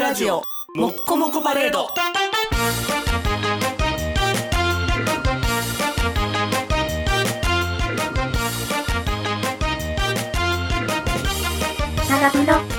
ラジオもっこもこパレード。 長風呂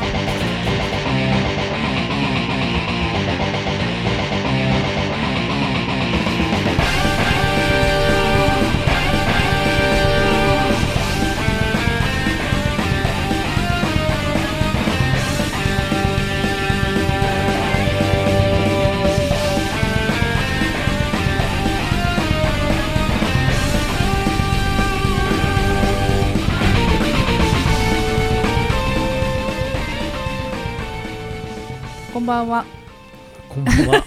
こんばんは。 こんばんは。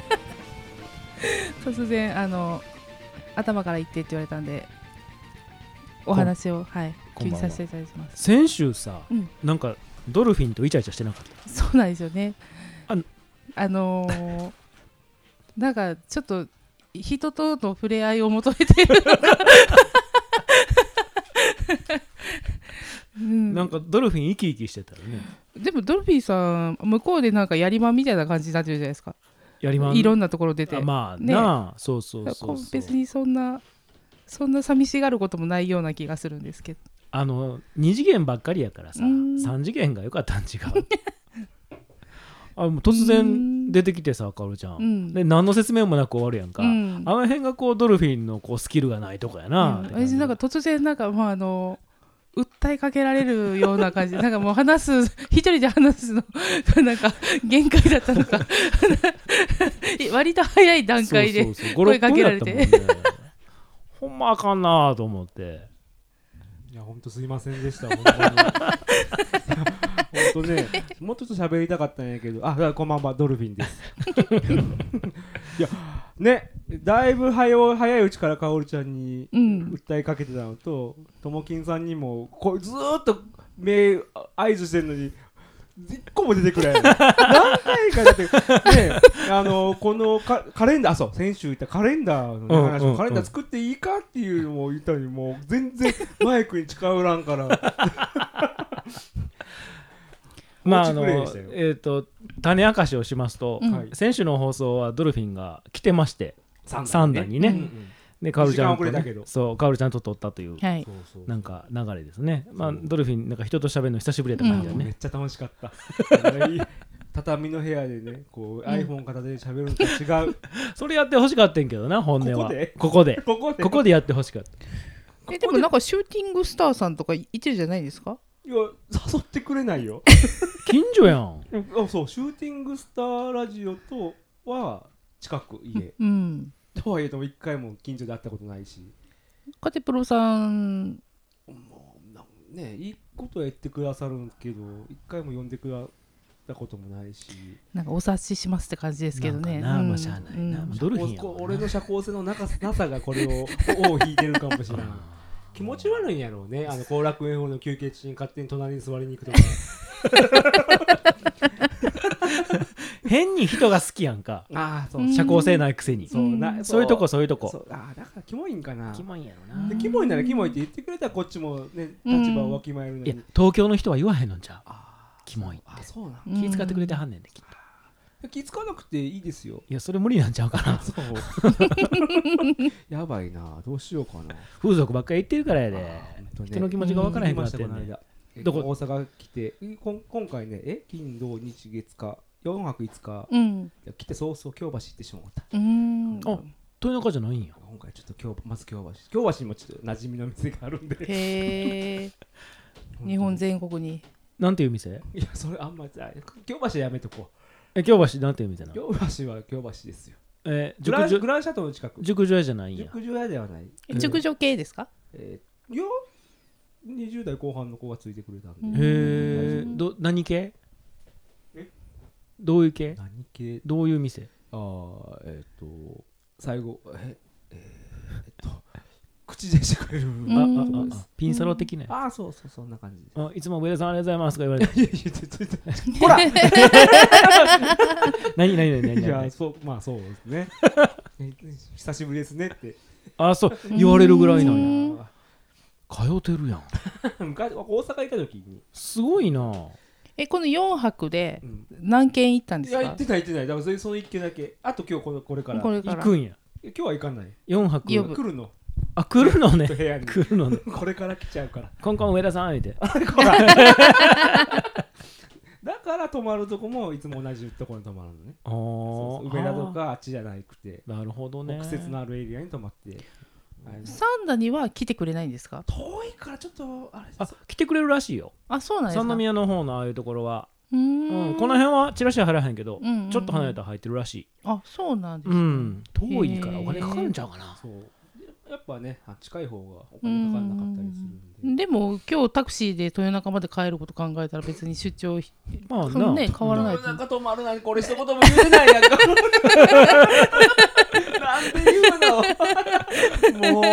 突然頭から言ってって言われたんでお話を急にさせていただきます。 先週さ、 うんなんかドルフィンとイチャイチャしてなかった？ そうなんですよね。 あなんかちょっと人との触れ合いを求めてるうん、 なんかドルフィン生き生きしてたよね。 でもドルフィンさん向こうでなんかやりまんみたいな感じになってるじゃないですか。 やりまんいろんなところ出て、 まあね、 なあ、そうそうそうそう。 別にそんな寂しがることもないような気がするんですけど、 2次元ばっかりやからさ、3次元が良かったん違うもう突然出てきてさ、かおるちゃん、で何の説明もなく終わるやんか、あの辺がこうドルフィンのこうスキルがないとこやな、 私なんか突然なんか訴えかけられるような感じでなんかもう一人で話すのなんか限界だったのか割と早い段階で声かけられてほんまあかんなと思って。 いや本当すいませんでした本当に本当ね、もうちょっと喋りたかったんやけど、こんばんは、ドルフィンですいやね、だいぶ早いうちからかおるちゃんに訴えかけてたのと、ともきんさんにもずーっと目合図してるのに一個も出てくれない何回かだってね、このカレンダー、そう先週言ったカレンダーの話も、カレンダー作っていいかっていうのも言ったのに、もう全然マイクに近寄らんからまあ種明かしをしますと、先週の放送はドルフィンが来てまして、3段にね、でカオルちゃんとね、そうカオルちゃんと撮ったという、なんか流れですね。まあドルフィンなんか人と喋るの久しぶりやった感じだね。 めっちゃ楽しかった畳の部屋でね、こう iPhone 片手で喋るのと違うそれやってほしかったんけどな、本音はここでやってほしかった。 でもなんかシューティングスターさんとかいてるじゃないですか。 いや誘ってくれないよ近所やんそうシューティングスターラジオとは近く家、とはいえとも一回も近所で会ったことないし、 カテプロさんもうね、いいことは言ってくださるんけど一回も呼んでくれたこともないし、 なんかお察ししますって感じですけどね。 まあしゃあないな、ドルフィンやもんな。 俺の社交性のなさがこれを引いてるかもしれない気持ち悪いんやろうね、後楽園ホールの休憩中に勝手に隣に座りに行くとか変に人が好きやんか。 そう社交性ないくせに、そういうとこだからキモいんかな。 キモいんやろな。 キモいならキモいって言ってくれたらこっちもね、立場をわきまえるのに。 いや東京の人は言わへんのんちゃう、キモいって。 そうなん気使ってくれてはんねんで、きっと。 気使わなくていいですよ。 いやそれ無理なんちゃうかな。 そうやばいな、どうしようかな。 風俗ばっかり言ってるからやで、人の気持ちが分からへんくなってんねん。 大阪来て今回ね、金土日月火4泊5日、来て早々京橋行ってしまった。 豊中じゃないんや。 今回ちょっとまず京橋にもちょっと馴染みの店があるんで。 へえ日本全国になんていう店？ いやそれあんまり京橋やめとこう。 京橋なんていう店なの？ 京橋は京橋ですよ。グランシャトーの近く。 熟女屋じゃないんや。 熟女屋ではない。 熟女系ですか？ いや20代後半の子がついてくれたんで。 へえ。何系？どういう系？ 何系？ どういう店？ 最後口でしてくれるピンサロ的な。 そうそんな感じです。いつも上田さんありがとうございますとか言われて。 ほら何いやまあそうですね久しぶりですねってそう言われるぐらいなんや。通ってるやん昔大阪行った時に。 すごいな。 この4泊で何軒行ったんですか？ いや行ってないだからその1軒だけ。あと今日これから行くんや。 今日は行かない。 4泊来るの。 あ、来るのね。 部屋に来るのね。 これから来ちゃうから。 コンコン上田さん言うて。 だから泊まるとこもいつも同じところに泊まるのね。そう梅田とかあっちじゃなくて。 なるほどね。 季節のあるエリアに泊まって。 三田には来てくれないんですか？ 遠いからちょっとあれ。 来てくれるらしいよ。 あ、そうなんですか。 三宮の方のああいうところは。この辺はチラシは入らへんけど、ちょっと離れたら入ってるらしい。 あ、そうなんですね。 遠いからお金かかるんちゃうかな。 そう。やっぱね、近い方がお金かかんなかったりするんで。でも今日タクシーで豊中まで帰ること考えたら別に出張まあね変わらない。 豊中泊まるなにこれ一言も言えてないやんか。なんで言うの。もう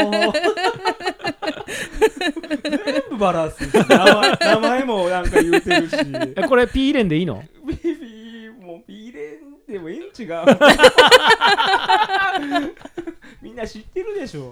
全部バランス。名前もなんか言うてるし。 これ P 入れんでいいの？ もう P 入れんでもいいん違う。みんな知ってるでしょ。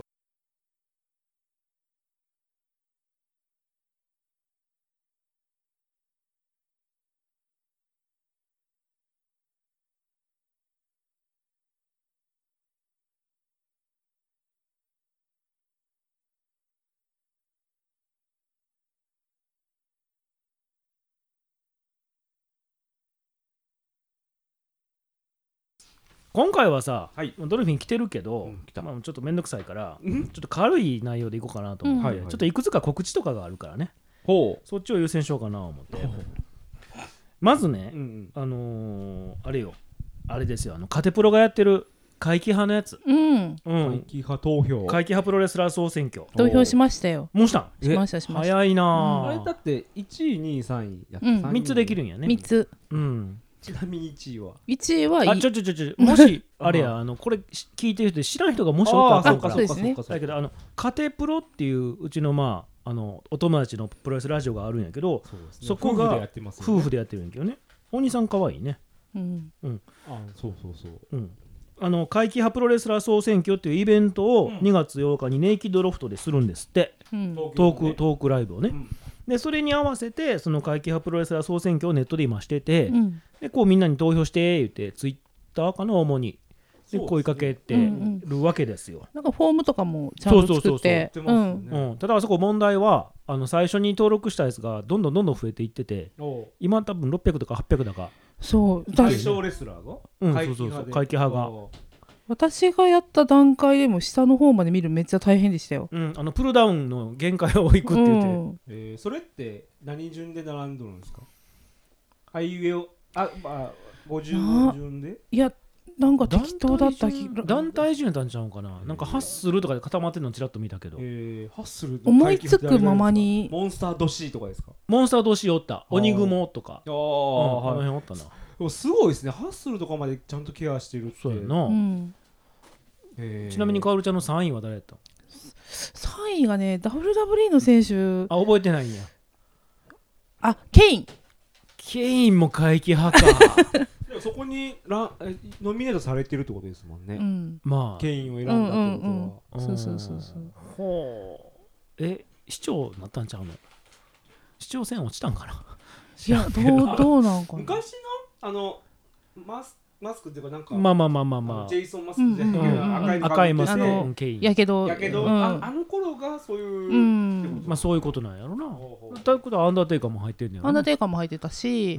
今回はさ、 はい、 ドルフィン来てるけど、まあ、ちょっとめんどくさいから、ちょっと軽い内容でいこうかなと思って、ちょっといくつか告知とかがあるからね、そっちを優先しようかなと思って。まずね、あれよ、あれですよ、カテプロがやってる会期派のやつ、 会期派投票、 会期派プロレスラー総選挙投票しましたよ。 もうしたん？ しました。 早いな。 あれだって1位2位3位やって 3つできるんやね。 3つ。 ちなみに1位はもしあれやこれ聞いてる人知らん人がもしおったらそうですね。 だけどカテプロっていううちのまあお友達のプロレスラジオがあるんやけど、そこが夫婦でやってるんやけどね。お兄さんかわいいね。 そう会期派プロレスラー総選挙っていうイベントを2月8日にネイキッドロフトでするんですって。トークライブをね。でそれに合わせてその会期派プロレスラー総選挙をネットで今してて、でこうみんなに投票して言ってツイッターかな主にで声かけてるわけですよ。 なんかフォームとかもちゃんと作って、 ただあそこ問題は最初に登録したやつがどんどん増えていってて、今多分600とか800だか。 そう対象レスラーが会期派が。 私がやった段階でも下の方まで見るめっちゃ大変でしたよ。 プルダウンの限界をいくって言って、 それって何順で並んどるんですか？あいうえを50順で？ いやなんか適当だった気が。 団体順やったんちゃうかな。なんかハッスルとかで固まってるのちらっと見たけど、 ハッスル思いつくままに。 モンスタードシーとかですか？ モンスタードシーおった。鬼雲とかあの辺おったな。 でもすごいですね。ハッスルとかまでちゃんとケアしてるって。 そうやな。ちなみにかおるちゃんの3位は誰やった？ 3位がね WWE の選手。 覚えてないんや。 ケイン。 ケインも会期派か。 そこにノミネートされてるってことですもんね。 まあケインを選んだってことは。 そうほう。市長なったんちゃうの？市長選落ちたんかな。 いやどうなんかな。 昔のマスクっていうかなんかまあジェイソンマスクじゃないけど赤いマスクケインやけどあの頃がそういうまあそういうことなんやろな。ということはアンダーテイカーも入ってるんやろな。 アンダーテイカーも入ってたし、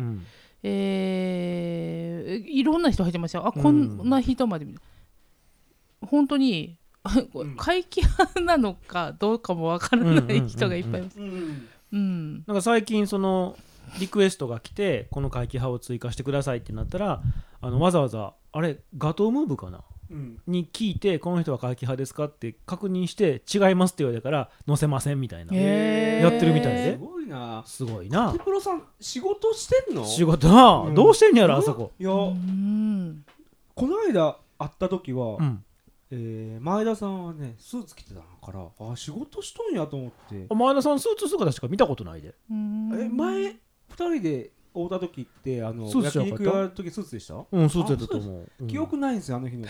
いろんな人入ってましたよ。こんな人まで見る。本当に会期派なのかどうかもわからない人がいっぱいいます。 なんか最近そのリクエストが来てこの会期派を追加してくださいってなったらわざわざあれガトームーブかな、に聞いてこの人は会期派ですかって確認して違いますって言われたから載せませんみたいなやってるみたいで。すごいな。 カテプロさん仕事してんの？ 仕事な、どうしてんやろあそこ。 いやこの間会った時は、前田さんはねスーツ着てたから仕事しとんやと思って。 前田さんスーツ姿しか見たことないで。 前2人で会った時って焼肉やる時スーツでした？ スーツやったと思う。 記憶ないんですよあの日の。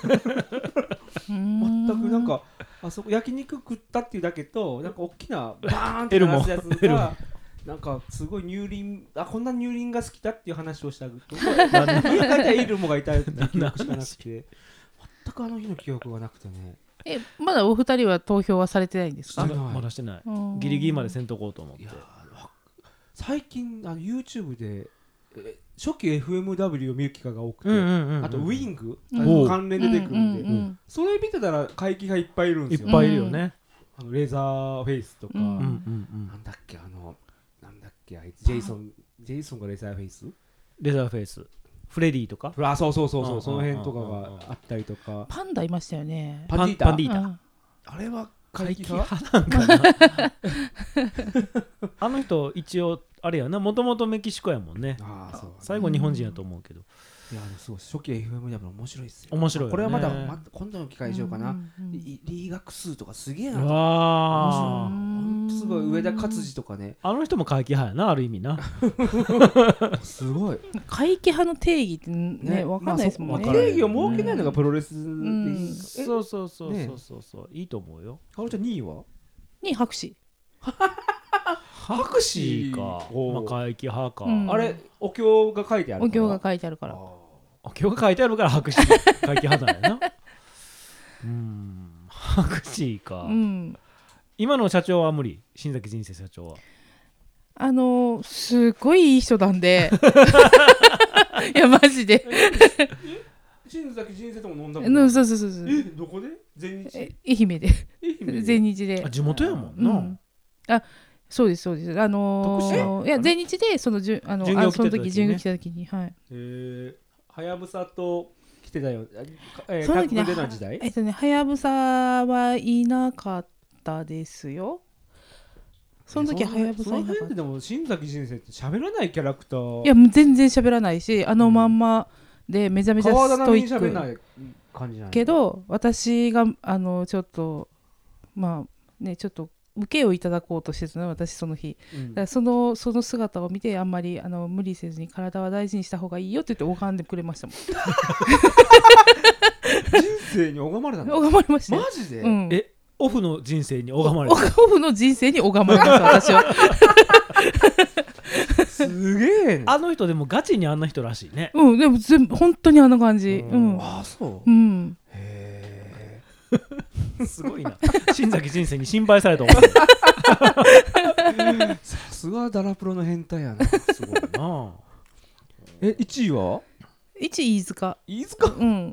全くなんかあそこ焼肉食ったっていうだけとなんか大きなバーンって鳴らすやつがなんかすごい乳輪こんな乳輪が好きだっていう話をしたと家帰ったらイルモがいたっていう記憶しかなくて全くあの日の記憶がなくてね。 まだお二人は投票はされてないんですか？ まだしてない。ギリギリまでせんとこうと思って。 最近YouTube で初期 FMW を見る機会が多くて、あとウィング関連で出てくるんで、それ見てたら怪奇がいっぱいいるんですよ。 いっぱいいるよね。 レーザーフェイスとか、なんだっけあいつジェイソンがレーザーフェイス？ レーザーフェイス。フレディとか？ そうその辺とかがあったりとか。 パンダいましたよね。 パンディータ。あれは怪奇派なんかな。 あの人一応あれやな、もともとメキシコやもんね。最後日本人やと思うけど。 いやそう初期 FM でも面白いですよ。 面白い。 これはまだ今度の機会にしようかな。リー学数とかすげえな。面白い。すごい上田勝次とかね。 あの人も怪奇派やな、ある意味な。 すごい。 怪奇派の定義ってね分かんないですもんね。 定義を設けないのがプロレスで。そういいと思うよ。 かおるちゃん2位は ？2位博士。 博士か。怪奇派か。 あれお経が書いてある。 お経が書いてあるから。 お経が書いてあるから博士怪奇派だよな。博士か。今の社長は無理。新崎人生社長は。 すごいいい人なんで。いやマジで。 新崎人生とも飲んだもん。 そう。 どこで？全日？愛媛で。全日で。 地元やもんな。 そうです。いや全日でその時巡業来た時にはい。 はやぶさと来てたよ。 その時ね、はやぶさはいなかったですよ。その時はやぶさいなかった。その辺ででも新崎人生って喋らないキャラクター。 いや全然喋らないし、まんまでめちゃめちゃストイック。 喋らない感じじゃないけど私がちょっとまあねちょっと受けをいただこうとしてたの私その日、だからその姿を見てあんまり無理せずに体は大事にした方がいいよって言って拝んでくれましたもん。人生に拝まれたの？ 拝まれましたよ。 マジで？ オフの人生に拝まれた。 オフの人生に拝まれました私は。 すげえ。 あの人でもガチにあんな人らしいね。 でも本当にあんな感じ。 あそう。 へえ。すごいな。新崎人生に心配された思う。 さすがダラプロの変態やな。すごいな。1位は ？1位飯塚。 飯塚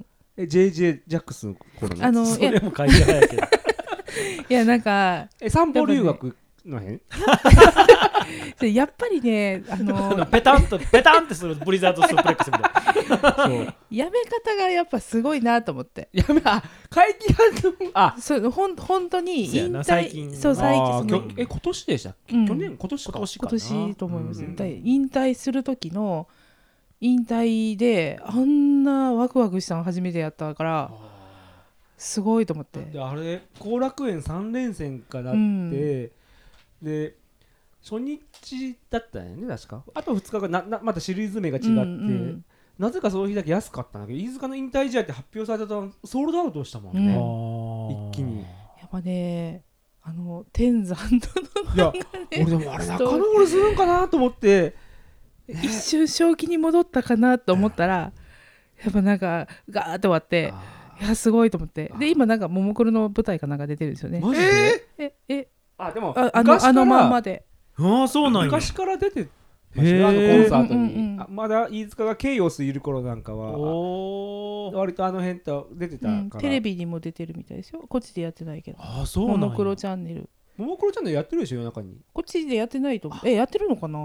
？JJ ジャックスの頃の。 それも会社やけど。 いやなんか散歩留学の辺やっぱりねペタンってするブリザードスープレックスみたいな。 やめ方がやっぱすごいなと思って。 怪奇派そう本当に引退最近そう最近今年でしたっけ？去年今年と思います。引退する時の引退であんなワクワクしたの初めてやったからすごいと思って。 あれ後楽園3連戦かなってで初日だったんよね確か。あと2日がまたシリーズ名が違って、なぜかその日だけ安かったんだけど飯塚の引退試合って発表されたとソールドアウトしたもんね、一気に。 やっぱね天山とのいや俺でもあれ仲直りするんかなと思って一瞬正気に戻ったかなと思ったらやっぱなんかガーッと終わっていやすごいと思って。で今なんかももクロの舞台かなんか出てるんですよね。 マジで？でもあのまんまで。 そうなんや。 昔から出てましたコンサートに。まだ飯塚がケイオスいる頃なんかは割とあの辺と出てたから。 テレビにも出てるみたいですよ。こっちでやってないけど。 そうなんや。 ももクロチャンネル。 ももクロチャンネルやってるでしょ夜中に。 こっちでやってないと思う。やってるのかな？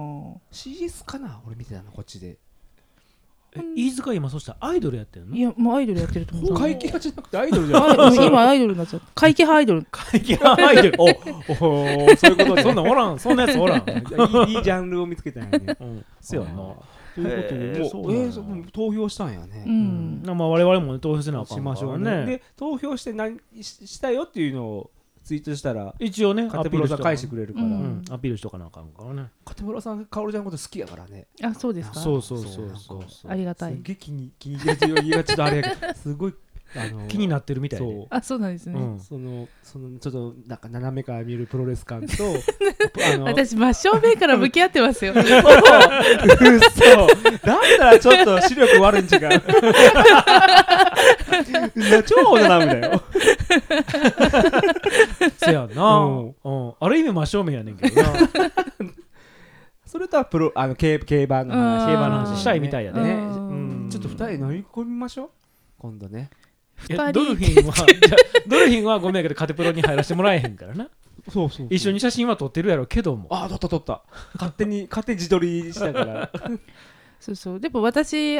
CS かな俺見てたのこっちで。 飯塚今そしたらアイドルやってるの？ いやもうアイドルやってると思う。 怪奇派じゃなくてアイドルじゃない。 今アイドルになっちゃった。怪奇派アイドル。 怪奇派アイドル。 そういうことで。 そんなおらん。そんなやつおらん。 いいジャンルを見つけたんやね。 そうやな。 ということでもう投票したんやね。 まあ我々も投票せなあかんしましょうね。で投票して何したよっていうのをツイートしたら一応ねカテプロさん返してくれるからアピールしとかなあかんからね。 カテプロさんカオルちゃんのこと好きやからね。 そうですか。 そうありがたい。 すげえ気に入れてるよ。いやちょっとあれやけどすごい気になってるみたいで。 あ、そうなんですね。 そのちょっとなんか斜めから見るプロレス感と私真正面から向き合ってますよ。 嘘だったらちょっと視力悪いん違う。超大人みたいよ。 せやな、ある意味真正面やねんけどな。 それとは競馬の話したいみたいやね。 ちょっと2人乗り込みましょう今度ね。 ドルフィンはごめんやけどカテプロに入らせてもらえへんからな。 そう一緒に写真は撮ってるやろけども。 撮った勝手に自撮りしたからそうでも私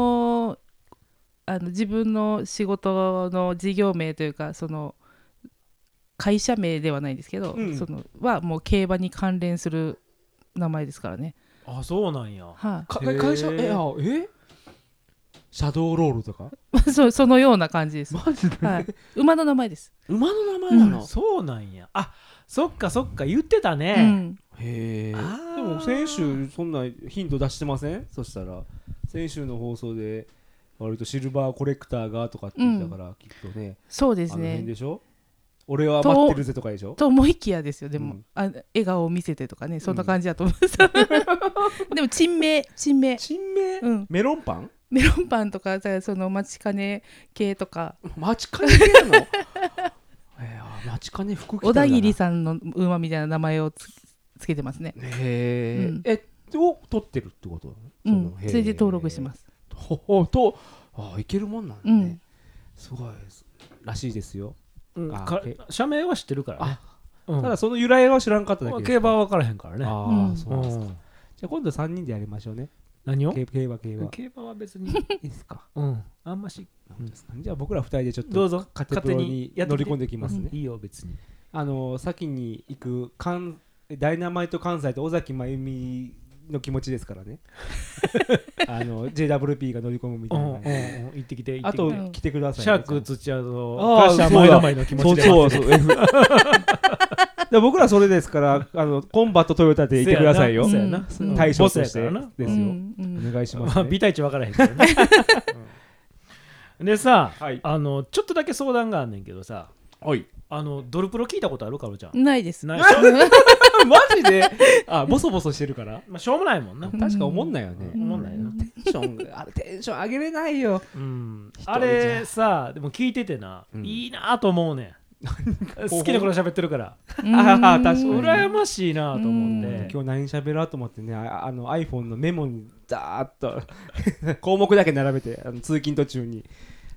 自分の仕事の事業名というかその会社名ではないんですけど、そのはもう競馬に関連する名前ですからね。 あ、そうなんや。 会社シャドーロールとかそのような感じです。 マジで、 馬の名前です。 馬の名前なの、 そうなんや。あ、そっか言ってたね。 へえ。でも先週そんなヒント出してません？そしたら先週の放送で割とシルバーコレクターがとかって言ったから、きっとね。 そうですね。 あの辺でしょ？俺は待ってるぜとかでしょ？ と思いきやですよ。でも、笑顔を見せてとかね、そんな感じだと思います。でも珍名、 メロンパンとかその待ちかね系とか。 待ちかね系なの？待ちかね服着たんだな。小田切さんの馬みたいな名前をつけてますね。 を取ってるってこと？ それで登録してます。 いけるもんなんだね。すごいらしいですよ。 社名は知ってるからね。 ただその由来は知らんかっただけ。 競馬は分からへんからね。 そうなんですか。じゃあ今度3人でやりましょうね。 何を？ 競馬は別にいいですか。 あんまし。 じゃあ僕ら2人でちょっとどうぞカテプロに乗り込んできますね。 いいよ別に。 先に行くダイナマイト関西と尾崎真由美の気持ちですからね。JWP が乗り込むみたいな。 行ってきて。 あと来てください。 シャーク土屋とカッシャー前田前の気持ちで。そう。 僕らそれですからコンバットトヨタでいてくださいよ。対象としてですよ。お願いします。 ビタイチ分からへんけどね。でさ、ちょっとだけ相談があんねんけどさ、ドルプロ聞いたことある？カロちゃん。 ないです。 マジで？ボソボソしてるから。 しょうもないもんな。 確か思んないよね。 思んないな。 テンション上げれないよ。 あれさ、でも聞いててな、いいなと思うねん。好きなこと喋ってるから。 確かに羨ましいなと思って。 今日何喋ろうと思ってね、iPhone のメモにザーッと項目だけ並べて通勤途中に。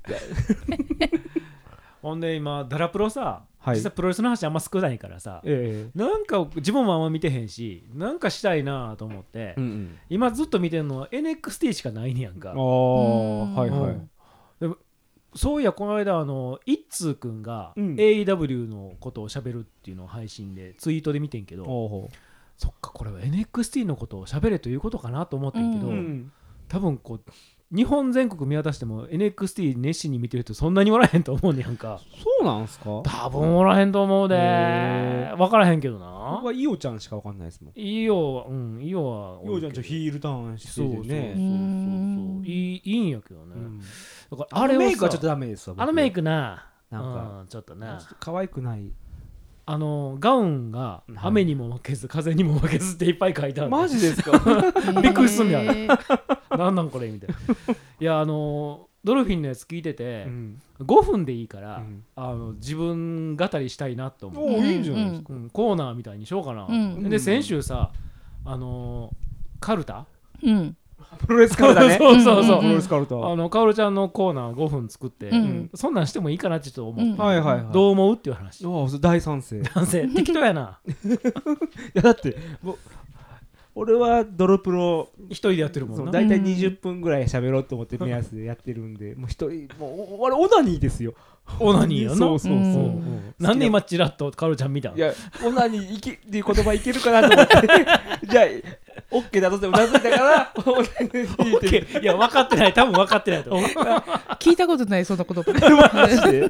ほんで今ダラプロさ、実際プロレスの話あんま少ないからさ、なんか自分もあんま見てへんし、なんかしたいなと思って、今ずっと見てんのは NXT しかないねやんか。でもそういやこの間一通くんが AEW のことを喋るっていうのを配信でツイートで見てんけど、そっかこれは NXT のことを喋れということかなと思ってんけど、多分こう日本全国見渡しても NXT 熱心に見てる人そんなにおらへんと思うねやんか。 そうなんすか？ 多分おらへんと思うで。分からへんけどな。 僕はイオちゃんしか分かんないですもん。 イオはイオちゃんヒールターンしててね。 そういいんやけどね。 だからあれメイクはちょっとダメですわ。 メイクな、 なんかちょっとな可愛くない。 ガウンが雨にも負けず風にも負けずっていっぱい書いてある。 マジですか？ びっくりすんねん。なんこれみたいな。いやドルフィンのやつ聞いてて、5分でいいから、自分語りしたいなと思う。 いいんじゃないですか。 コーナーみたいにしようかな。で先週さカルタ、 プロレスカルタね。 そうプロレスカルタ。 カオルちゃんのコーナー5分作って、そんなんしてもいいかなってちょっと思って、どう思うっていう話。 大賛成。 適当やな。 いやだって俺はドロプロ一人でやってるもんな。 だいたい20分ぐらい喋ろうと思って目安でやってるんで、もう一人もうあれオナニーですよ。 オナニーやな。 そうなんで今チラッとカオルちゃん見た？ いやオナニーっていう言葉いけるかなと思ってじゃあオッケーだとってうなずいたからオナニーっていや分かってない、多分分かってないと思う。 聞いたことないそんな言葉。 マジで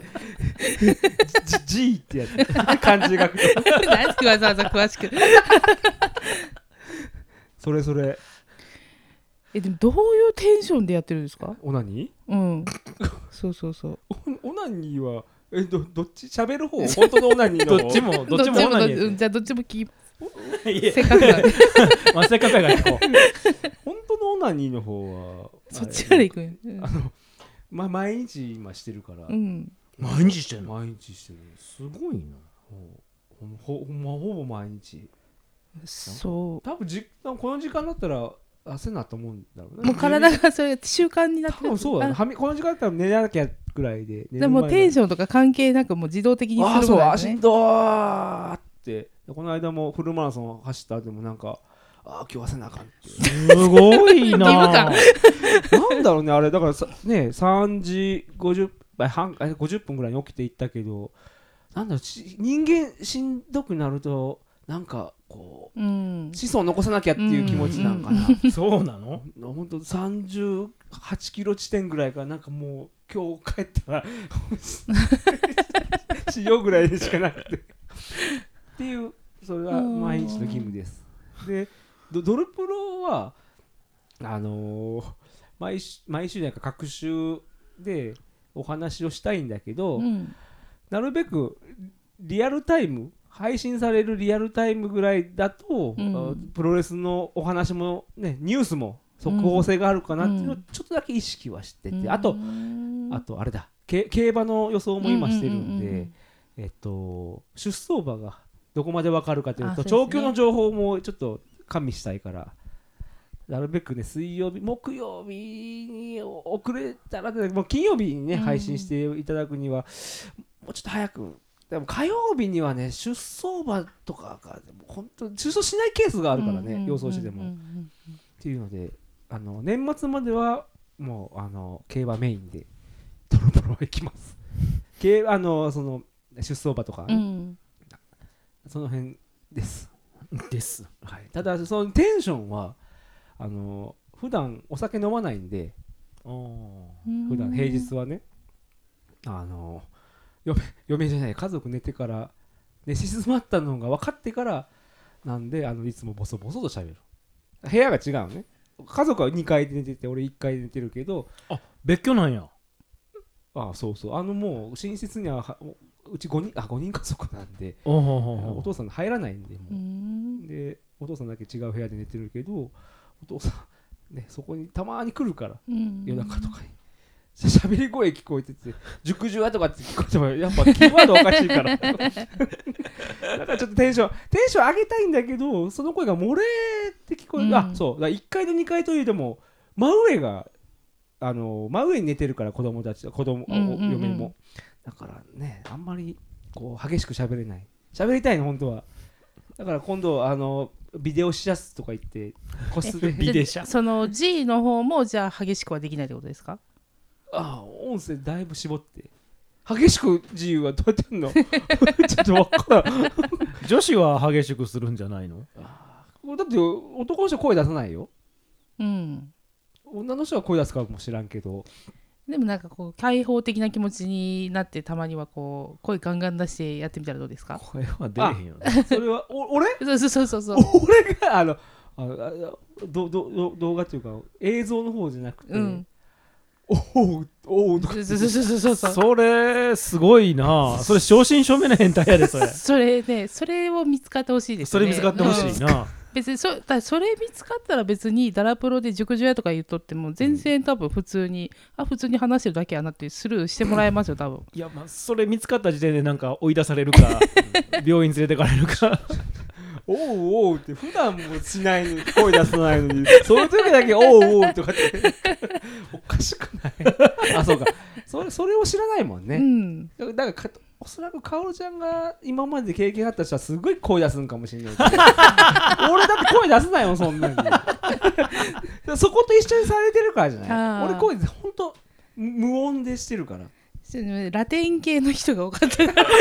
G ってやつ漢字書くと何でわざわざ詳しく。 それでもどういうテンションでやってるんですか？ オナニーそうそうそう。 オナニーはどっち喋る方本当のオナニーの方どっちもオナニー。 じゃあどっちも聞きせっかくなんでまあせっかくやから聞こう。 本当のオナニーの方はそっちから行くん。 毎日今してるから。 毎日してるの？ 毎日してる。 すごいな。 ほぼ毎日。 そう。 多分この時間だったら汗なと思うんだろうね。 もう体がそれ習慣になってる。 多分そうだね。この時間だったら寝なきゃぐらいで。 でもテンションとか関係なくもう自動的にするもんね。 しんどーって。この間もフルマラソン走った後でもなんか今日はせなあかんって。 すごいな。 なんだろうねあれだからね3時50分ぐらいに起きていったけどなんだろう人間しんどくなるとなんかこう、子孫を残さなきゃっていう気持ちなんかな。 そうなの？ 本当38キロ地点ぐらいからなんかもう今日帰ったらしようぐらいでしかなくてっていうそれは毎日の義務です。でドルプロは毎週なんか各週でお話をしたいんだけど、なるべくリアルタイム配信されるリアルタイムぐらいだと、プロレスのお話もねニュースも速報性があるかなっていうのをちょっとだけ意識はしてて、あとあれだ競馬の予想も今してるんで、出走馬がどこまで分かるかというと調教の情報もちょっと加味したいからなるべくね水曜日木曜日に遅れたらもう金曜日にね配信していただくにはもうちょっと早く。でも火曜日にはね出走馬とかが本当出走しないケースがあるからね予想してでもっていうので年末まではもう競馬メインでトロトロ行きます。その出走馬とか、その辺です。はい、ただそのテンションは普段お酒飲まないんで普段平日はね嫁じゃない家族寝てから寝静まったのが分かってからなんでいつもボソボソと喋る。部屋が違うね。家族は2階で寝てて俺1階で寝てるけど別居なんや。 そうそうもう寝室にはうち5人家族なんでお父さん入らないんでもうでお父さんだけ違う部屋で寝てるけどお父さんねそこにたまに来るから夜中とかに喋り声聞こえてて熟女やとかって聞こえてもやっぱキーワードおかしいからだからちょっとテンション上げたいんだけどその声が漏れて聞こえる、そうだ1階と2階というでも真上に寝てるから嫁もだからねあんまりこう激しく喋れない喋りたいの本当はだから今度ビデオシャツとか言って個室でビデシャその G の方もじゃあ激しくはできないってことですか？ 音声だいぶ絞って激しく自由はどうやってんのちょっと分からん女子は激しくするんじゃないの？ だって男の人は声出さないよ。女の人は声出すかもしらんけどでもなんかこう開放的な気持ちになってたまにはこう声ガンガン出してやってみたらどうですか？ 声は出えへんよね。 それは俺そう俺が動画っていうか映像の方じゃなくて、おうとかそれすごいな。それ正真正銘の変態やでそれ。 それを見つかってほしいですね。 それ見つかってほしいな。 別にそれ見つかったら別にダラプロで熟女やとか言っとっても全然多分普通に話してるだけやなってスルーしてもらえますよ多分。 いやそれ見つかった時点でなんか追い出されるか病院連れてかれるかおうって普段もしないのに声出さないのにそういう時だけおうとかっておかしくないそうかそれを知らないもんね、だからおそらくカオルちゃんが今まで経験あった人はすごい声出すんかもしれないけど俺だって声出せないもんそんなにそこと一緒にされてるからじゃない俺声ほんと無音でしてるからラテン系の人が多かったから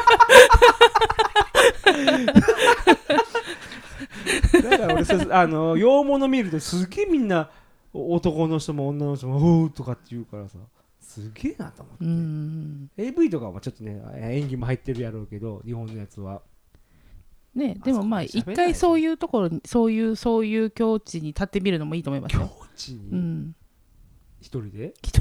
だから俺洋物見るとすげえみんな男の人も女の人もおうとかって言うからさすげえなと思って、AV とかはちょっとね演技も入ってるやろうけど日本のやつはねでもまあ一回そういうところにそういう境地に立ってみるのもいいと思いますよ。 境ちに一人でじ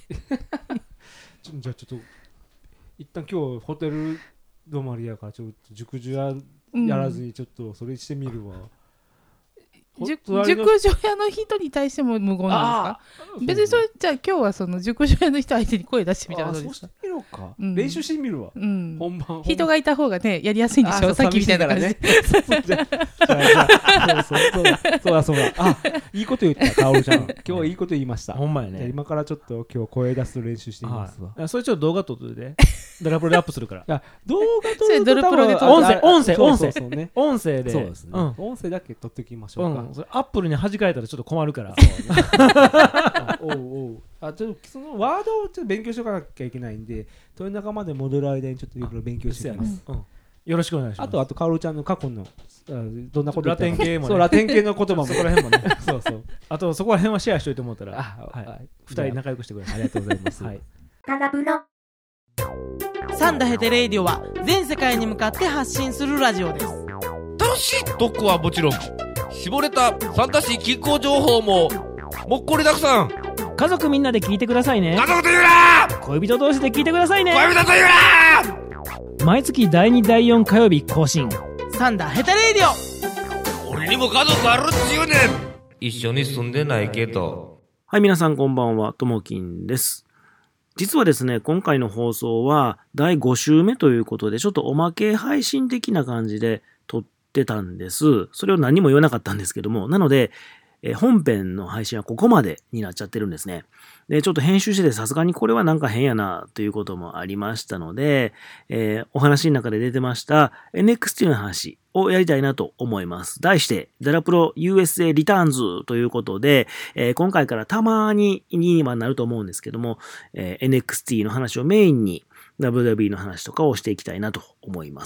ゃあちょっと一旦今日ホテル泊まりやからちょっと熟女やらずにちょっとそれしてみるわ。 熟女屋の人に対しても無言なんですか？別にそれじゃあ今日はその熟女屋の人相手に声出してみたらどうですか？ そうしてみろか、練習してみるわ、本番人がいた方がねやりやすいんでしょ、さっきみたいな感じで。 そうだいいこと言ったかおるちゃん今日はいいこと言いました。 ほんまやね。 今からちょっと今日声出す練習してみますわ。 それちょっと動画撮ってでドラプロでアップするから。 動画撮るとドラプロで音声で。 そうですね。音声だけ撮っておきましょうか。 アップルに弾かれたらちょっと困るから。 ちょっとそのワードをちょっと勉強しとかなきゃいけないんで、豊中まで戻る間にちょっといろいろ勉強してみます。 よろしくお願いします。 あとカオルちゃんの過去のどんなことラテン系もね。 そうラテン系の言葉もそこら辺もね。そう。あとそこら辺はシェアしといてもらったら、2人仲良くしてください。 ありがとうございます。 タガプロサンダヘテレイディオは全世界に向かって発信するラジオです。 楽しい特攻はもちろん、絞れたサンタシー気候情報ももっこりたくさん。 家族みんなで聞いてくださいね。 家族と言うな。 恋人同士で聞いてくださいね。 恋人と言うな。 毎月第2第4火曜日更新、 サンダヘテレイディオ。俺にも家族あるっちゅうねん。一緒に住んでないけど。 はい、皆さんこんばんは、ともきんです。実はですね、今回の放送は第5週目ということで、ちょっとおまけ配信的な感じで撮ってたんです。それを何も言わなかったんですけども、なので、本編の配信はここまでになっちゃってるんですね。で、ちょっと編集しててさすがにこれはなんか変やなということもありましたので、お話の中で出てました NXT の話をやりたいなと思います。題して、ダラプロ USA リターンズということで、今回からたまにはなると思うんですけども、NXT の話をメインに WWE の話とかをしていきたいなと思います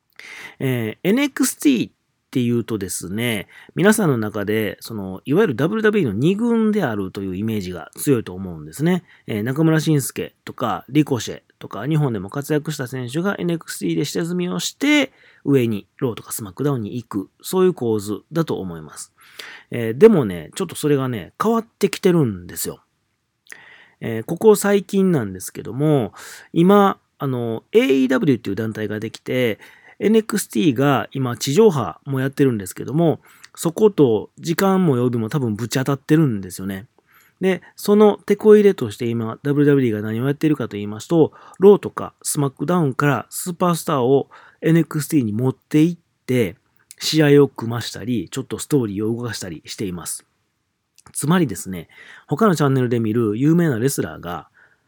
。NXTっていうとですね、皆さんの中で、いわゆる WWE の2軍であるというイメージが強いと思うんですね。中村慎介とか、リコシェとか、日本でも活躍した選手が NXT で下積みをして、上に、ローとかスマックダウンに行く、そういう構図だと思います。でもね、ちょっとそれがね、変わってきてるんですよ。ここ最近なんですけども、今、AEW っていう団体ができて、NXT が今地上波もやってるんですけども、そこと時間も曜日も多分ぶち当たってるんですよね。で、そのテこ入れとして今 WWE が何をやってるかと言いますと、ローとかスマックダウンからスーパースターを NXT に持っていって試合を組ましたり、ちょっとストーリーを動かしたりしています。つまりですね、他のチャンネルで見る有名なレスラーが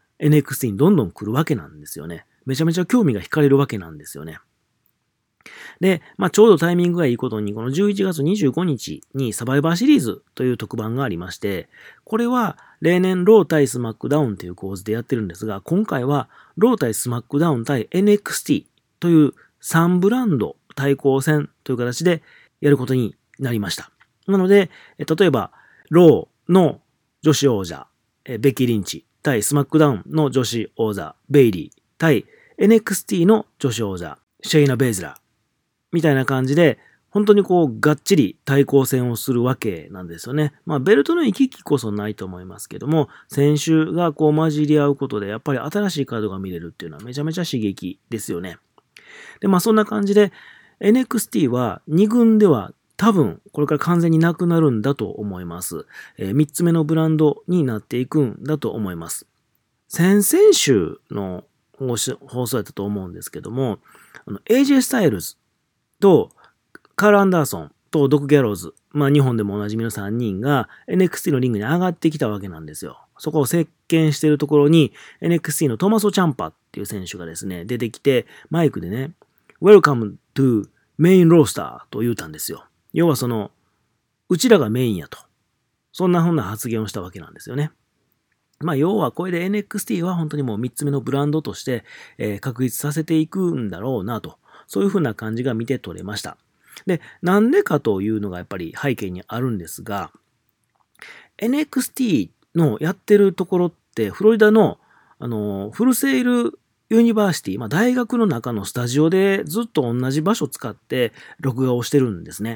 NXT にどんどん来るわけなんですよね。めちゃめちゃ興味が惹かれるわけなんですよね。で、ちょうどタイミングがいいことに、この11月25日にサバイバーシリーズという特番がありまして、これは例年ロー対スマックダウンという構図でやってるんですが、今回はロー対スマックダウン対 NXT という3ブランド対抗戦という形でやることになりました。なので、例えば、ローの女子王者、ベッキー・リンチ対スマックダウンの女子王座、ベイリー対 NXT の女子王座、シェイナ・ベイズラー。みたいな感じで、本当にがっちり対抗戦をするわけなんですよね。ベルトの行き来こそないと思いますけども、選手が混じり合うことで、やっぱり新しいカードが見れるっていうのはめちゃめちゃ刺激ですよね。で、そんな感じで、NXT は2軍では多分、これから完全になくなるんだと思います。3つ目のブランドになっていくんだと思います。先々週の放送だったと思うんですけども、AJ スタイルズとカール・アンダーソンとドク・ギャローズ、日本でもおなじみの3人が NXT のリングに上がってきたわけなんですよ。そこを席巻しているところに NXT のトマソ・チャンパっていう選手がですね、出てきてマイクでね、Welcome to Main Roster と言うたんですよ。要はうちらがメインやと。そんな風な発言をしたわけなんですよね。要はこれで NXT は本当にもう3つ目のブランドとして、確立させていくんだろうなと。そういう風な感じが見て取れました。で、なんでかというのがやっぱり背景にあるんですが、NXT のやってるところってフロリダの、フルセイルユニバーシティ、大学の中のスタジオでずっと同じ場所を使って録画をしてるんですね。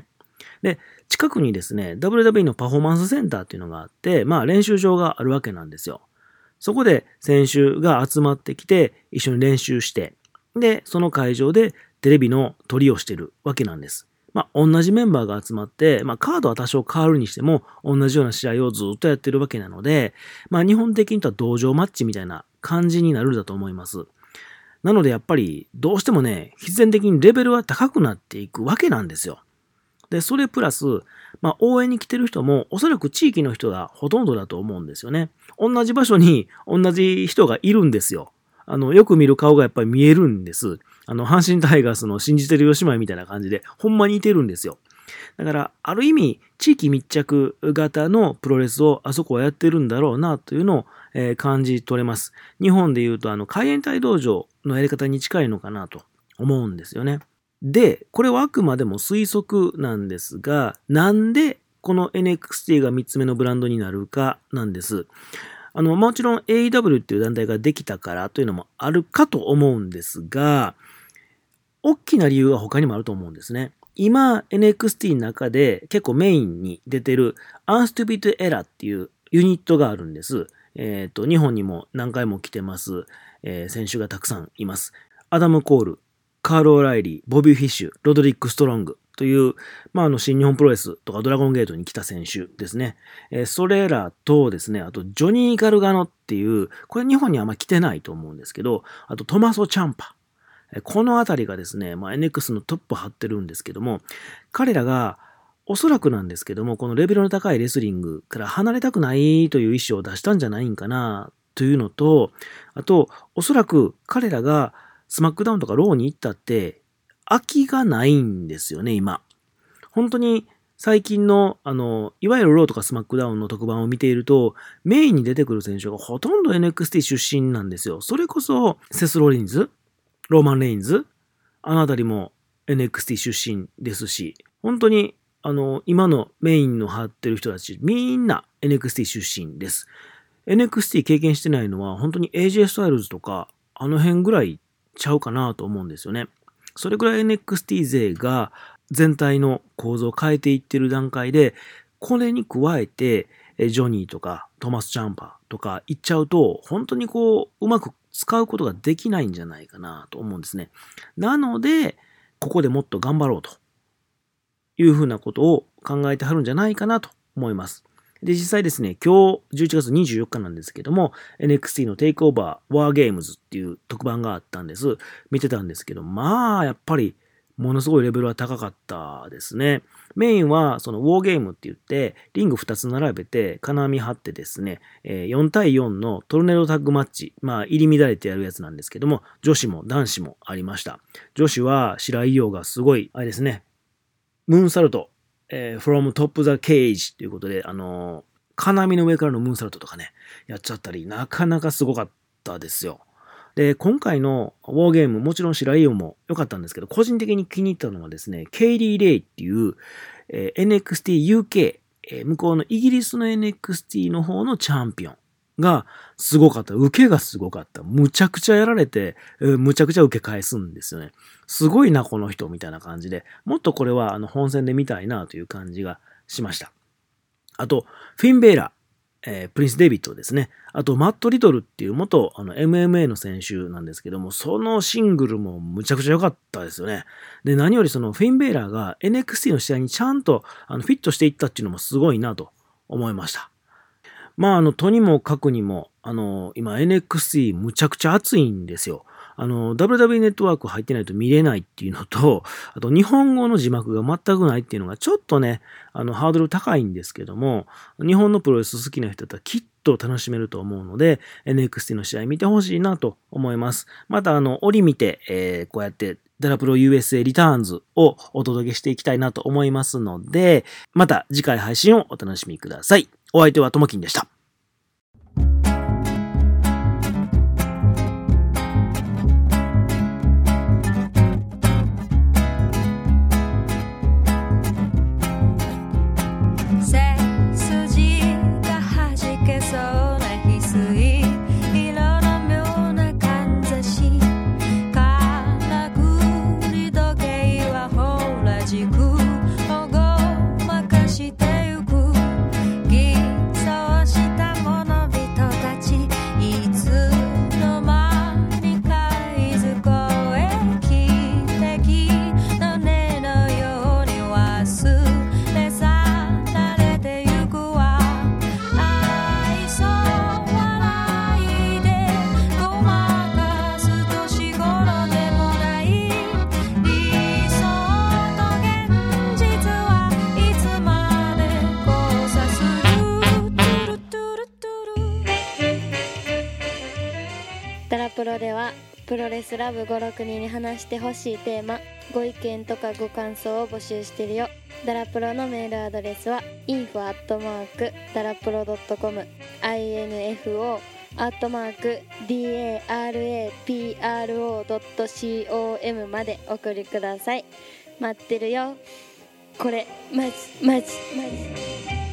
で、近くにですね、WWE のパフォーマンスセンターっていうのがあって、練習場があるわけなんですよ。そこで選手が集まってきて、一緒に練習して、で、その会場でテレビの撮りをしてるわけなんです。同じメンバーが集まって、カードは多少変わるにしても、同じような試合をずっとやってるわけなので、日本的にとは同場マッチみたいな感じになるんだと思います。なのでやっぱり、どうしてもね、必然的にレベルは高くなっていくわけなんですよ。で、それプラス、応援に来てる人も、おそらく地域の人がほとんどだと思うんですよね。同じ場所に同じ人がいるんですよ。よく見る顔がやっぱり見えるんです。阪神タイガースの信じてる吉前みたいな感じで、ほんまにいてるんですよ。だから、ある意味、地域密着型のプロレスをあそこはやってるんだろうな、というのを、感じ取れます。日本で言うと、海援隊道場のやり方に近いのかなと思うんですよね。で、これはあくまでも推測なんですが、なんでこの NXT が3つ目のブランドになるかなんです。もちろん AEW っていう団体ができたからというのもあるかと思うんですが、大きな理由は他にもあると思うんですね。今 NXT の中で結構メインに出てる Unstupid Era っていうユニットがあるんです。日本にも何回も来てます、選手がたくさんいます。アダム・コール、カール・オライリー、ボビー・フィッシュ、ロドリック・ストロングという、新日本プロレスとかドラゴンゲートに来た選手ですね。それらとですね、あとジョニー・ガルガノっていう、これ日本にはあんま来てないと思うんですけど、あとトマソ・チャンパ。このあたりがですね、NX のトップを張ってるんですけども、彼らがおそらくなんですけども、このレベルの高いレスリングから離れたくないという意思を出したんじゃないんかなというのと、あと、おそらく彼らがスマックダウンとかローに行ったって空きがないんですよね、今。本当に最近の、いわゆるローとかスマックダウンの特番を見ていると、メインに出てくる選手がほとんど NXT 出身なんですよ。それこそ、セス・ロリンズ、ローマン・レインズ、あのあたりも NXT 出身ですし、本当に、今のメインの張ってる人たち、みんな NXT 出身です。NXT 経験してないのは、本当に AJ スタイルズとか、あの辺ぐらいちゃうかなと思うんですよね。それぐらい NXT 勢が全体の構造を変えていってる段階で、これに加えて、ジョニーとかトマス・チャンパとかいっちゃうと、本当にうまく使うことができないんじゃないかなと思うんですね。なので、ここでもっと頑張ろうというふうなことを考えてはるんじゃないかなと思います。で、実際ですね、今日11月24日なんですけども、NXT のテイクオーバーワーゲームズっていう特番があったんです。見てたんですけど、やっぱり、ものすごいレベルは高かったですね。メインは、そのウォーゲームって言って、リング2つ並べて、金網張ってですね、4対4のトルネードタッグマッチ、入り乱れてやるやつなんですけども、女子も男子もありました。女子は白井陽がすごい、あれですね、ムーンサルト、from top the cage ということで、金網の上からのムーンサルトとかね、やっちゃったり、なかなかすごかったですよ。で、今回のウォーゲーム、もちろん白井陽も良かったんですけど、個人的に気に入ったのはですね、ケイリー・レイっていう、NXT UK、向こうのイギリスの NXT の方のチャンピオンがすごかった。受けがすごかった。むちゃくちゃやられて、むちゃくちゃ受け返すんですよね。すごいな、この人、みたいな感じで、もっとこれは本戦で見たいなという感じがしました。あと、フィン・ベイラー。プリンス・デイビッドですね。あと、マット・リトルっていう元MMA の選手なんですけども、そのシングルもむちゃくちゃ良かったですよね。で、何よりそのフィン・ベイラーが NXT の試合にちゃんとフィットしていったっていうのもすごいなと思いました。とにもかくにも、今 NXT むちゃくちゃ熱いんですよ。WWE ネットワーク入ってないと見れないっていうのと、あと日本語の字幕が全くないっていうのがちょっとね、ハードル高いんですけども、日本のプロレス好きな人だったらきっと楽しめると思うので、NXT の試合見てほしいなと思います。また折見て、こうやってダラプロ USA リターンズをお届けしていきたいなと思いますので、また次回配信をお楽しみください。お相手はともきんでした。 時空保護ロではプロレスラブ56人に話してほしいテーマ、ご意見とかご感想を募集してるよ。ダラプロのメールアドレスは info@darapro.com info@darapro.com まで送りください。待ってるよ。これマジ